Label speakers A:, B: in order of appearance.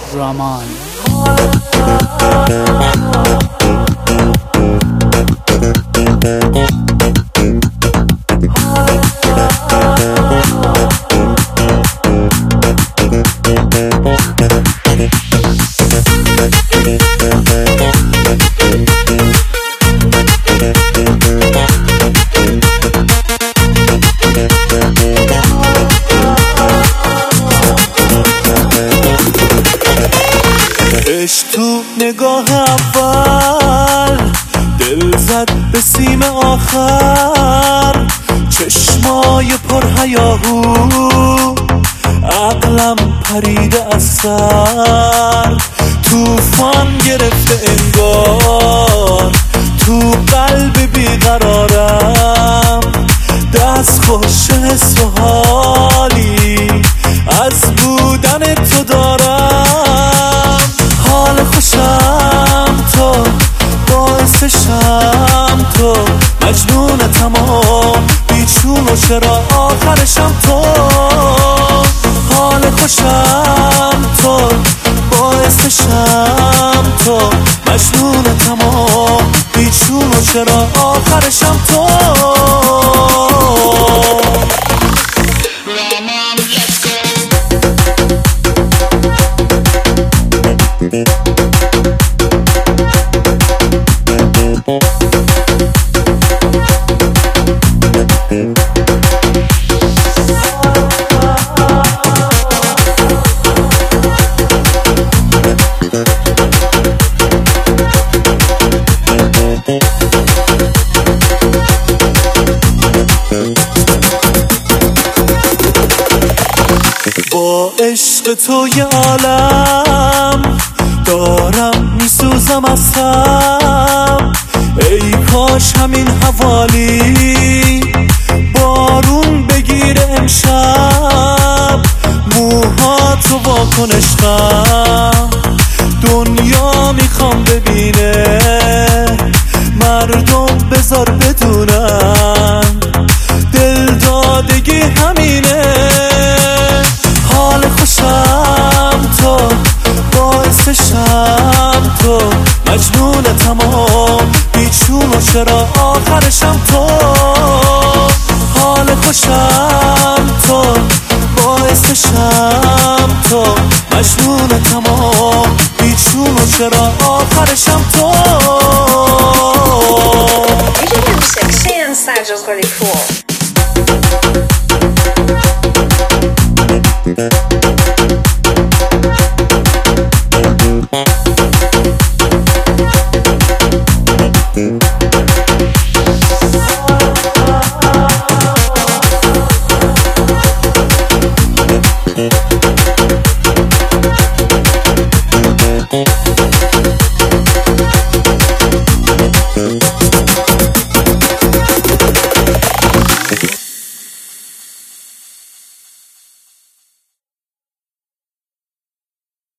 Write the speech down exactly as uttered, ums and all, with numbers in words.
A: رامان.
B: عشق تو نگاه اول دل زد به سیم آخر، چشمای پر هیاهو عقلم پریده از سر، توفان گرفته انگار تو قلب بیقرارم، دست خوش حس و حالی از بودن تو دارم، حال خوشم تو باعثشم تو، مجنون تمام بیچون و چرا آخرشم تو، حال خوشم تو باعثشم تو، مجنون تمام بیچون و چرا آخرشم تو. با عشق تو یه عالم دارم میسوزم از هم، ای کاش همین حوالی بارون بگیره امشب، موهاتو واکن عشقم دنیا میخوام ببینه، مردم بذار بدونن دل دادگی همینه، حال خوشم تو باعثشم تو، مجنون تمام بیچون و چرا آخرشم تو، حال خوشم تو باعثشم تو، مجنون تمام بیچون و چرا آخرشم تو.
C: You can have sexy and Sergio's really cool.